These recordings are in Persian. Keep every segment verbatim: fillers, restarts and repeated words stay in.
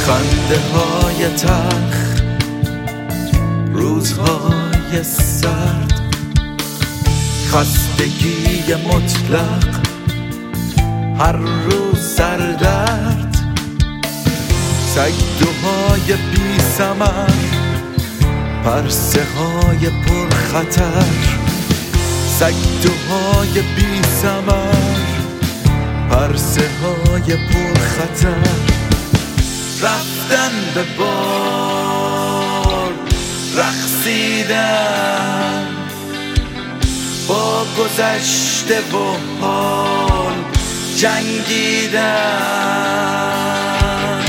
خنده های تلخ، روزهای سرد، خستگی مطلق، هر روز سردرد، سیدوهای بی ثمر، پرسه های پر خطر، سیدوهای بی ثمر، پرسه های پر خطر. رفتن به بار، رقصیدن با گذشته و حال، جنگیدن.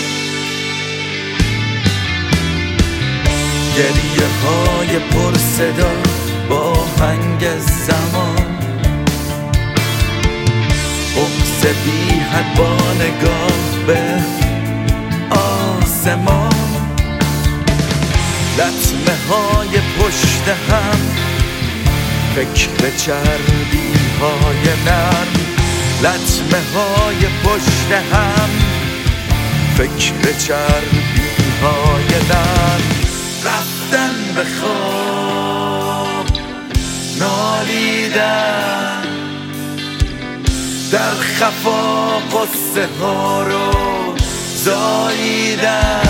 گریه های پر صدا با هنگ زمان، بغض بی حد با نگاه به آسمان، لطمه های پشت هم، فکر چربی های نرم، لطمه های پشت هم، فکر چربی های نرم. رفتن به خواب، نالیدن در خفا، قصه ها رو زاییدن.